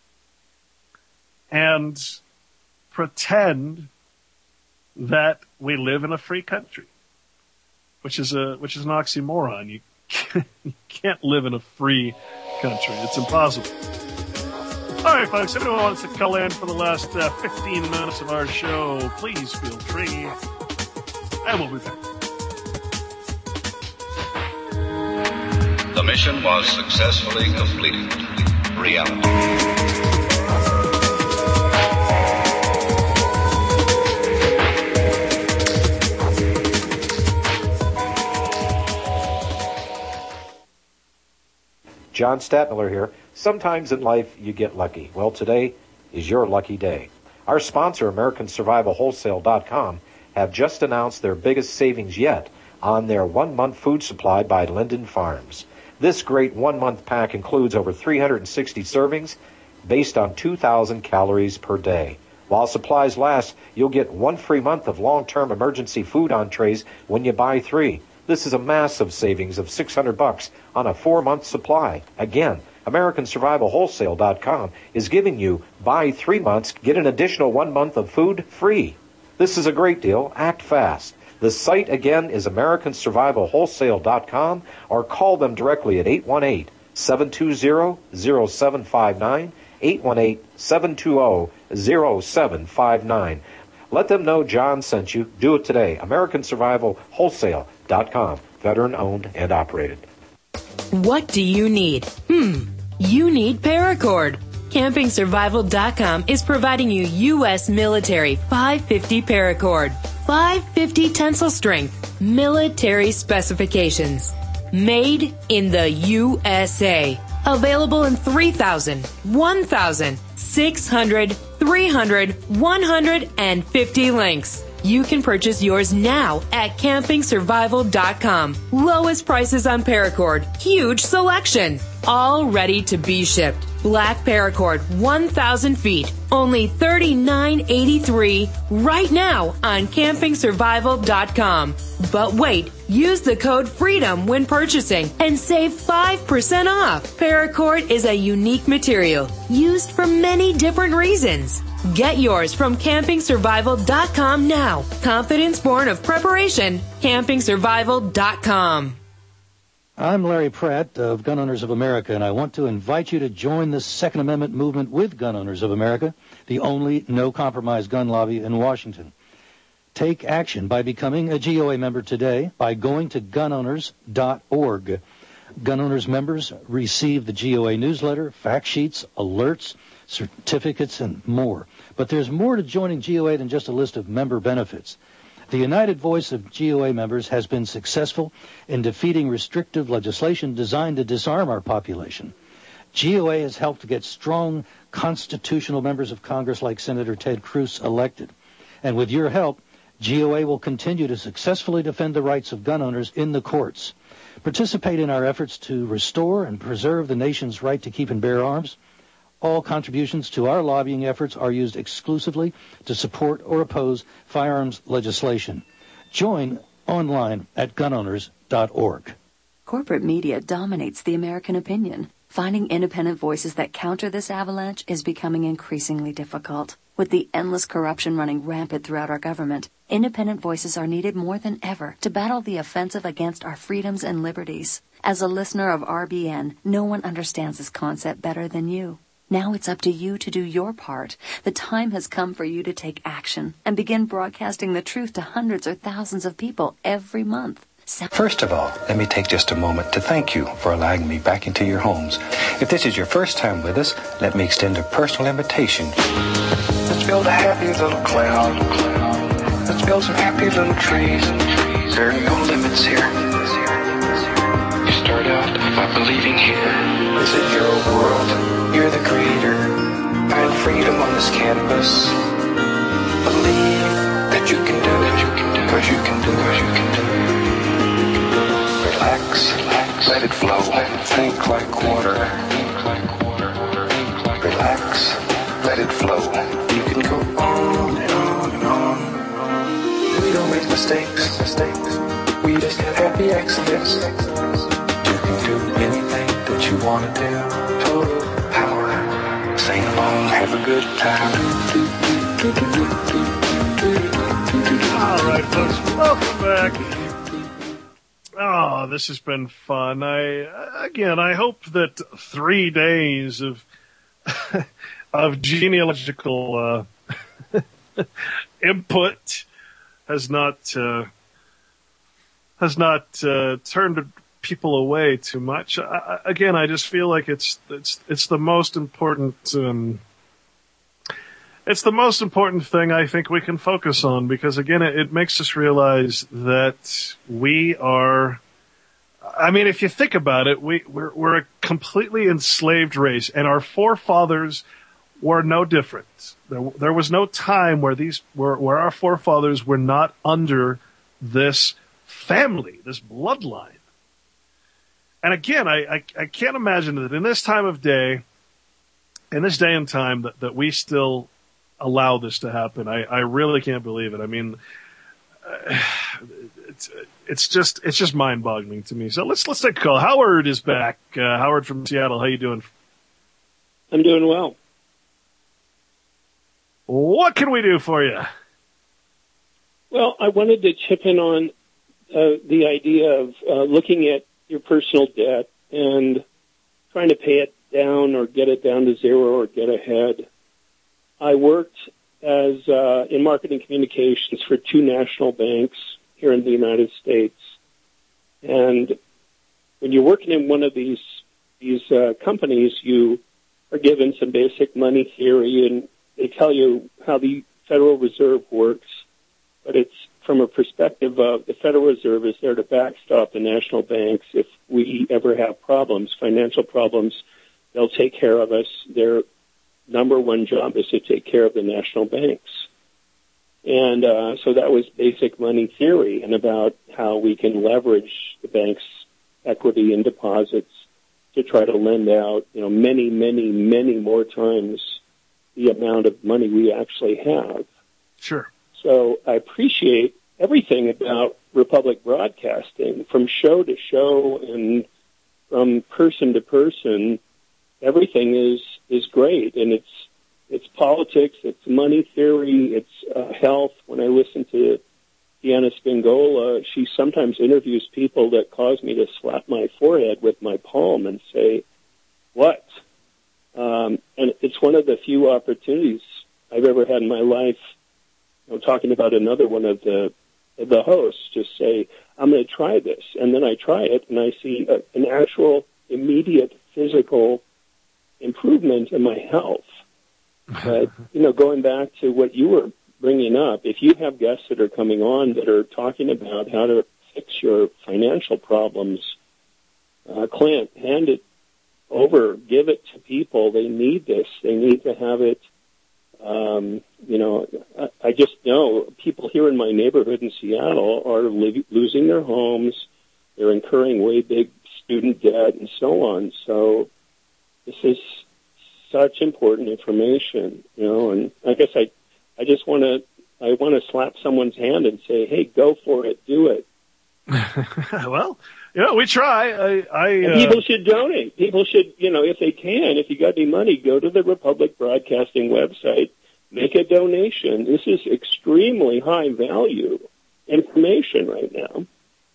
and pretend that we live in a free country, which is a which is an oxymoron. You can't, you can't live in a free country. It's impossible. All right, folks, if anyone wants to call in for the last uh, fifteen minutes of our show, please feel free, and we'll be back. The mission was successfully completed. Reality. John Statmiller here. Sometimes in life you get lucky. Well, today is your lucky day. Our sponsor, American Survival Wholesale dot com, have just announced their biggest savings yet on their one-month food supply by Linden Farms. This great one-month pack includes over three hundred sixty servings based on two thousand calories per day. While supplies last, you'll get one free month of long-term emergency food entrees when you buy three. This is a massive savings of six hundred bucks on a four-month supply. Again, American Survival Wholesale dot com is giving you buy three months, get an additional one month of food free. This is a great deal. Act fast. The site again is American Survival Wholesale dot com, or call them directly at eight one eight, seven two zero, zero seven five nine, eight one eight, seven two zero, zero seven five nine. Let them know John sent you. Do it today. American Survival Wholesale dot com. Veteran owned and operated. What do you need? Hmm. You need Paracord. Camping Survival dot com is providing you U S military five fifty Paracord. five fifty tensile strength. Military specifications. Made in the U S A. Available in three thousand, one thousand, six hundred, three hundred, one hundred, and fifty links. You can purchase yours now at Camping Survival dot com. Lowest prices on Paracord. Huge selection. All ready to be shipped. Black Paracord, one thousand feet. Only thirty-nine eighty-three right now on Camping Survival dot com. But wait, use the code FREEDOM when purchasing and save five percent off. Paracord is a unique material used for many different reasons. Get yours from Camping Survival dot com now. Confidence born of preparation. Camping Survival dot com. I'm Larry Pratt of Gun Owners of America, and I want to invite you to join the Second Amendment movement with Gun Owners of America, the only no-compromise gun lobby in Washington. Take action by becoming a G O A member today by going to gun owners dot org. Gun Owners members receive the G O A newsletter, fact sheets, alerts, certificates, and more. But there's more to joining G O A than just a list of member benefits. The united voice of G O A members has been successful in defeating restrictive legislation designed to disarm our population. G O A has helped to get strong constitutional members of Congress like Senator Ted Cruz elected. And with your help, G O A will continue to successfully defend the rights of gun owners in the courts. Participate in our efforts to restore and preserve the nation's right to keep and bear arms. All contributions to our lobbying efforts are used exclusively to support or oppose firearms legislation. Join online at gun owners dot org. Corporate media dominates the American opinion. Finding independent voices that counter this avalanche is becoming increasingly difficult. With the endless corruption running rampant throughout our government, independent voices are needed more than ever to battle the offensive against our freedoms and liberties. As a listener of R B N, no one understands this concept better than you. Now it's up to you to do your part. The time has come for you to take action and begin broadcasting the truth to hundreds or thousands of people every month. First of all, let me take just a moment to thank you for allowing me back into your homes. If this is your first time with us, let me extend a personal invitation. Let's build a happy little cloud. Let's build some happy little trees. There are no limits here. You start out by believing here is a your world. You're the creator. Find freedom on this campus. Believe that you can do it. Cause you can do it. You can do it. Relax, relax, let it flow. Think like water. Relax, let it flow. You can go on and on and on. We don't make mistakes. mistakes. We just have happy accidents. You can do anything that you want to do. Total power. Sing along, have a good time. All right, folks, welcome back. Oh, this has been fun. I again, I hope that three days of of genealogical uh, input has not uh, has not uh, turned people away too much. I, again, I just feel like it's it's it's the most important. Um, It's the most important thing I think we can focus on because, again, it, it makes us realize that we are, I mean, if you think about it, we, we're, we're a completely enslaved race, and our forefathers were no different. There, there was no time where these, where, where our forefathers were not under this family, this bloodline. and again, I, I, I can't imagine that in this time of day, in this day and time, that, that we still allow this to happen. I, I really can't believe it. I mean, uh, it's, it's just, it's just mind-boggling to me. So let's, let's take a call. Howard is back. Uh, Howard from Seattle. How you doing? I'm doing well. What can we do for you? Well, I wanted to chip in on uh, the idea of uh, looking at your personal debt and trying to pay it down or get it down to zero or get ahead. I worked as uh, in marketing communications for two national banks here in the United States. And when you're working in one of these these uh, companies, you are given some basic money theory, and they tell you how the Federal Reserve works. But it's from a perspective of the Federal Reserve is there to backstop the national banks. If we ever have problems, financial problems, they'll take care of us. Their number one job is to take care of the national banks. And uh, so that was basic money theory and about how we can leverage the bank's equity and deposits to try to lend out, you know, many, many, many more times the amount of money we actually have. Sure. So I appreciate everything about Republic Broadcasting, from show to show and from person to person. Everything is is great, and it's it's politics, it's money theory, it's uh, health. When I listen to Deanna Spingola, she sometimes interviews people that cause me to slap my forehead with my palm and say, "What?" Um, and it's one of the few opportunities I've ever had in my life. You know, talking about another one of the the hosts, just say, "I'm going to try this," and then I try it, and I see a, an actual immediate physical improvement in my health. But, you know, going back to what you were bringing up, if you have guests that are coming on that are talking about how to fix your financial problems, uh, Clint, hand it over, give it to people. They need this. They need to have it. Um, you know, I, I just know people here in my neighborhood in Seattle are li- losing their homes. They're incurring way big student debt and so on. So this is such important information, you know, and I guess I, I just want to, I want to slap someone's hand and say, "Hey, go for it, do it." Well, you know, we try. I, I uh... people should donate. People should, you know, if they can, if you got any money, go to the Republic Broadcasting website, make a donation. This is extremely high value information right now.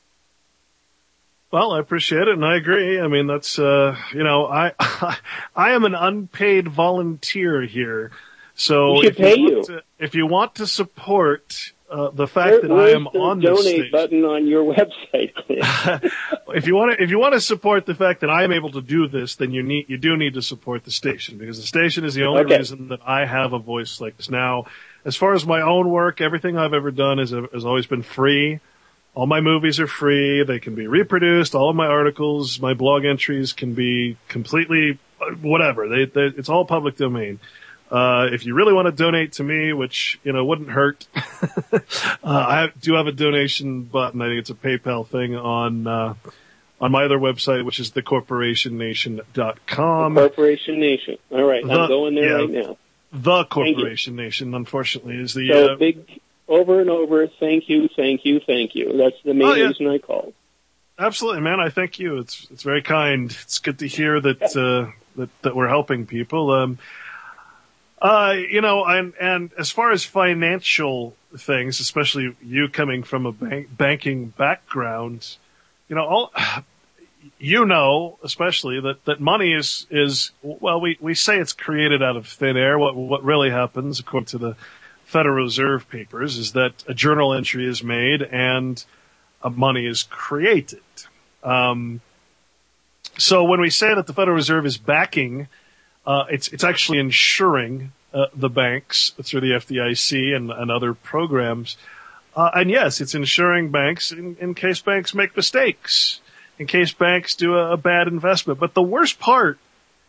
Well, I appreciate it, and I agree. I mean, that's, uh, you know, I, I am an unpaid volunteer here. So we should if pay you, want you. To, if you want to support, uh, the fact Where, that I am the on this donate station, button on your website, Clint? if you want to, if you want to support the fact that I am able to do this, then you need, you do need to support the station, because the station is the only Okay. reason that I have a voice like this. Now, as far as my own work, everything I've ever done is, has always been free. All my movies are free. They can be reproduced. All of my articles, my blog entries can be completely whatever. They, they it's all public domain. Uh, if you really want to donate to me, which, you know, wouldn't hurt, uh, I do have a donation button. I think it's a PayPal thing on, uh, on my other website, which is the corporation nation dot com. The Corporation Nation. All right. The, I'm going there yeah, right now. The Corporation Nation, unfortunately, is the, So uh, big, over and over, thank you, thank you, thank you. That's the main Oh, yeah. reason I called. Absolutely, man. I thank you. It's it's very kind. It's good to hear that uh, that that we're helping people. Um, uh, you know, and and as far as financial things, especially you coming from a bank, banking background, you know, all you know, especially that that money is is well, we we say it's created out of thin air. What what really happens, according to the Federal Reserve papers, is that a journal entry is made and uh, money is created. Um, so when we say that the Federal Reserve is backing, uh, it's it's actually insuring uh, the banks through the F D I C and, and other programs. Uh, and yes, it's insuring banks in, in case banks make mistakes, in case banks do a, a bad investment. But the worst part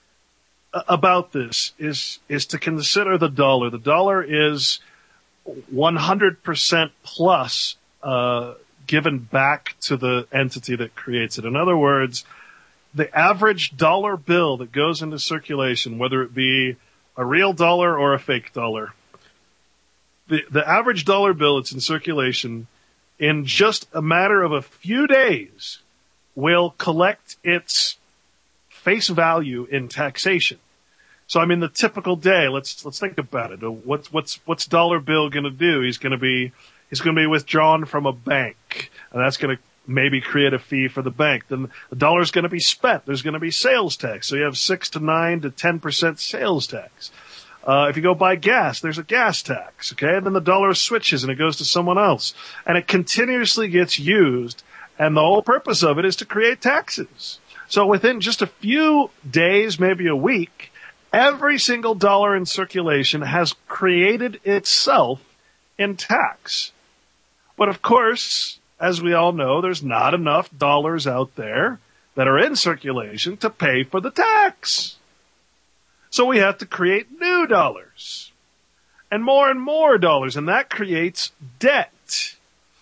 about this is is to consider the dollar. The dollar is one hundred percent plus uh given back to the entity that creates it. In other words, the average dollar bill that goes into circulation, whether it be a real dollar or a fake dollar, the, the average dollar bill that's in circulation in just a matter of a few days will collect its face value in taxation. So I mean, the typical day, let's, let's think about it. What's, what's, what's dollar bill going to do? He's going to be, he's going to be withdrawn from a bank, and that's going to maybe create a fee for the bank. Then the dollar's going to be spent. There's going to be sales tax. So you have six to nine to ten percent sales tax. Uh, if you go buy gas, there's a gas tax. Okay. And then the dollar switches and it goes to someone else, and it continuously gets used. And the whole purpose of it is to create taxes. So within just a few days, maybe a week, every single dollar in circulation has created itself in tax. But of course, as we all know, there's not enough dollars out there that are in circulation to pay for the tax. So we have to create new dollars and more and more dollars, and that creates debt.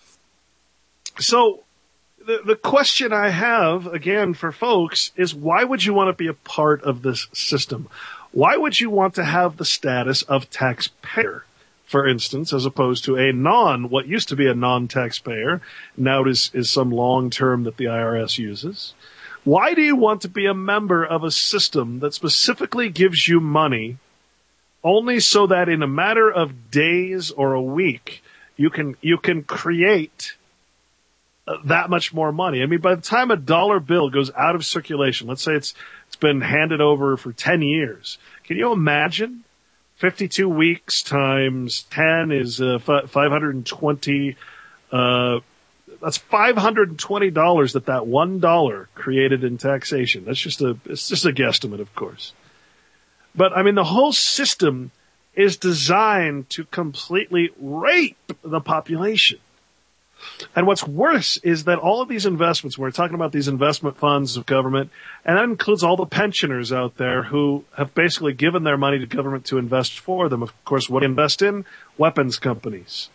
So the, the question I have, again, for folks is, why would you want to be a part of this system? Why would you want to have the status of taxpayer, for instance, as opposed to a non, what used to be a non-taxpayer, now it is, is some long term that the I R S uses? Why do you want to be a member of a system that specifically gives you money only so that in a matter of days or a week you can you can create that much more money? I mean, by the time a dollar bill goes out of circulation, let's say it's it's been handed over for ten years, can you imagine? fifty-two weeks times ten is uh, five hundred twenty. Uh, that's five hundred twenty dollars that that one dollar created in taxation. That's just a it's just a guesstimate, of course. But I mean, the whole system is designed to completely rape the population. And what's worse is that all of these investments, we're talking about these investment funds of government, and that includes all the pensioners out there who have basically given their money to government to invest for them. Of course, what do you invest in? Weapons companies,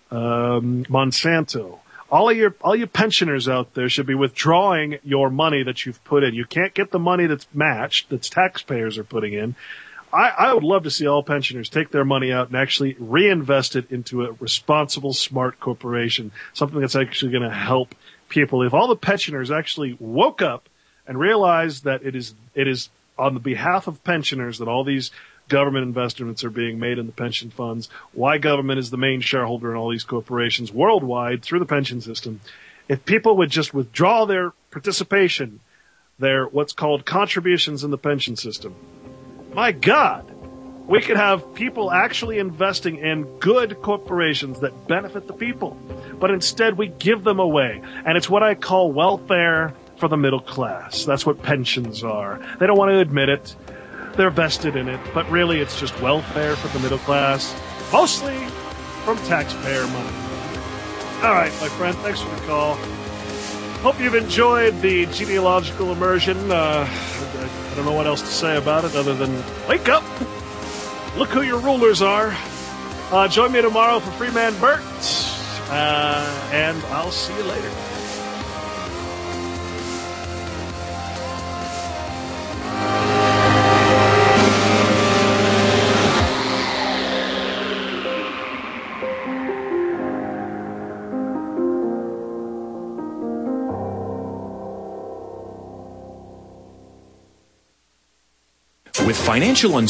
um, Monsanto. All of your, all you pensioners out there should be withdrawing your money that you've put in. You can't get the money that's matched, that's taxpayers are putting in. I, I would love to see all pensioners take their money out and actually reinvest it into a responsible, smart corporation, something that's actually going to help people. If all the pensioners actually woke up and realized that it is it is on the behalf of pensioners that all these government investments are being made in the pension funds, why government is the main shareholder in all these corporations worldwide through the pension system, if people would just withdraw their participation, their what's called contributions in the pension system, my God, we could have people actually investing in good corporations that benefit the people. But instead, we give them away. And it's what I call welfare for the middle class. That's what pensions are. They don't want to admit it. They're vested in it. But really, it's just welfare for the middle class, mostly from taxpayer money. All right, my friend, thanks for the call. Hope you've enjoyed the genealogical immersion. Uh, I don't know what else to say about it other than wake up. Look who your rulers are. Uh, join me tomorrow for Freeman Bert. Uh, and I'll see you later. With financial uncertainty,